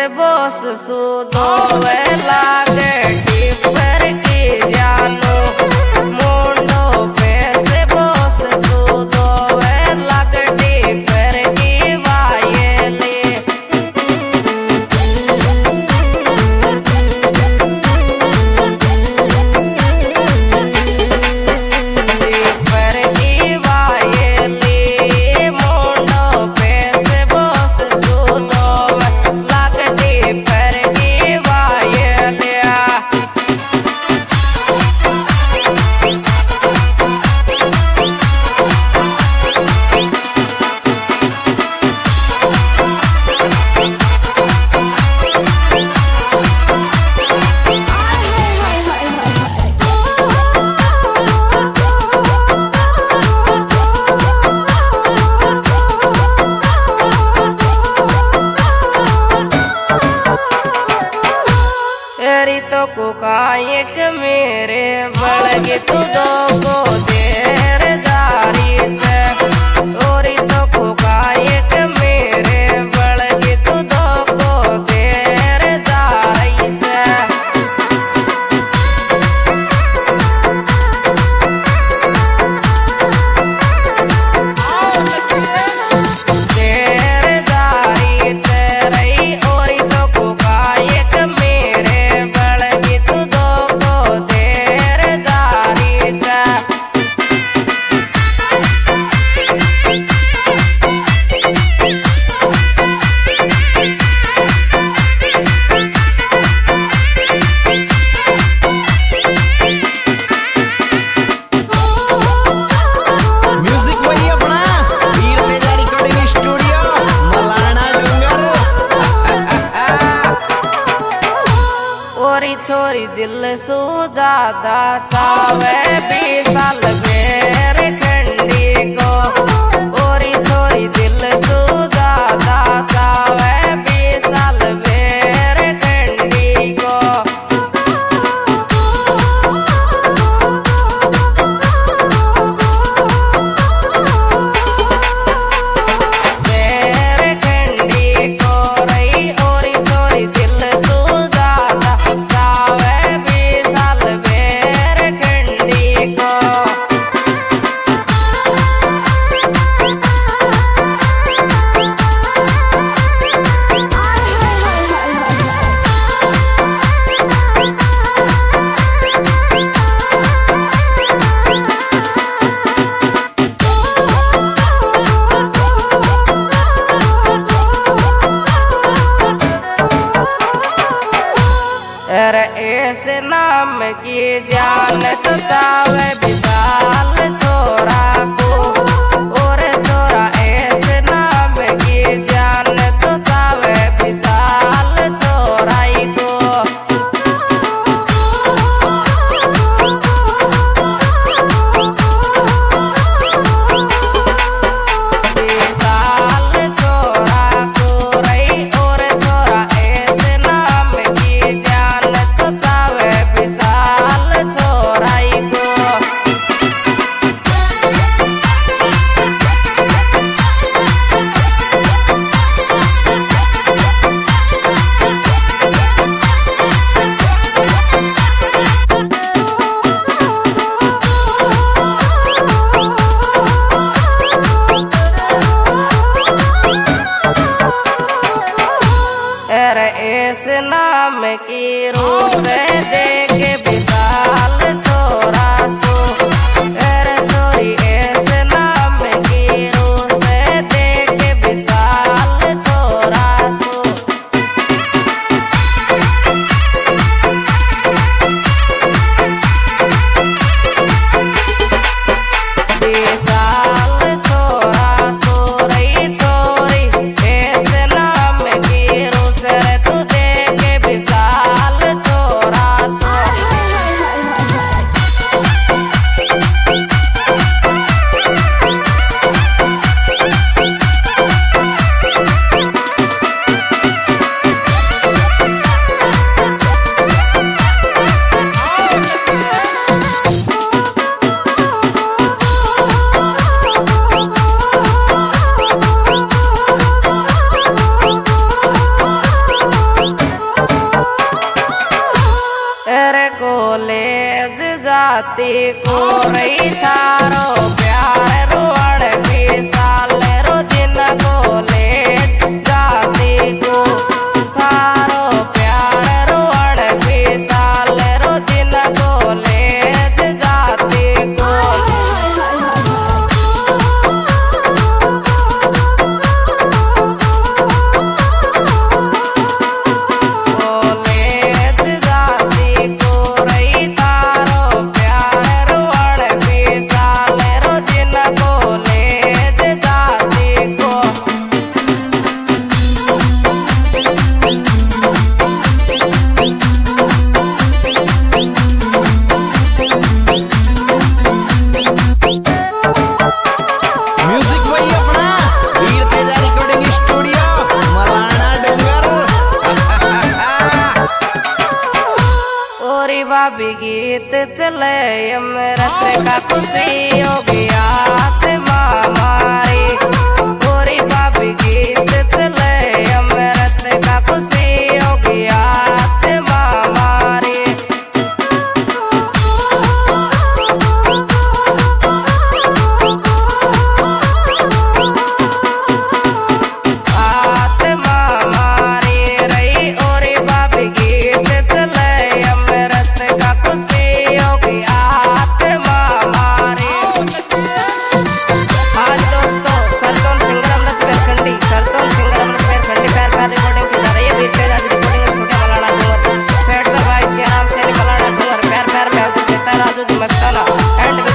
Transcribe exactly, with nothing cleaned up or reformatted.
से बोस सुदो वे लागे टिपर की जानो मुंडो पे से बोस सुदो वे लागे टिपर की वायले टिपर की वायले मुंडो पे से बोस सुदो वे लागे टिपर की वायले तेरी तो कुकायक मेरे बड़गे तू दो को देर जारी से तोरी तो कुकायक मेरे बड़गे तू दो को देर जारी से देर जारी तेरी ओरी तो कुकायक मेरे बड़गी तू दो को देर जारी से म्यूजिक वही अपना वीर तेजा रिकॉर्डिंग स्टूडियो मलाना डूंगर। ओरी छोरी दिल सो ज्यादा चावे बीस साल मेरे खंडी को ओरी छोरी दिल सो ज्यादा चावे बीस साल मेरे खंडी को मेरे खंडी को रही ओरी छोरी दिल सो ज्यादा चावे बीस साल मेरे खंडी को अरे ऐसे नाम की जान तो चावे विशाल छोरा को और छोरा ऐसे नाम की जान तो चावे विशाल छोराई को विशाल छोरा को रही और छोरा ऐसे नाम की जान तो चावे विशाल छोराई को अरे इस नाम की रूप देखे विशाल छोरा सो अरे छोरी इस नाम की रूप देखे विशाल छोरा सो विशाल छोरा सो रही छोरी इस नाम की रूप तू देखे विशाल जाती को रही थारो प्यार रोड विशाल रो जिन को ले जाती को थारो प्यार रोड विशाल रो जिन को ले जाती को भाभी गीत चले अमृत का खुशी हो गया मामारी गोरी भाभी गीत चले अमृत का खुशी हो गया मामारी and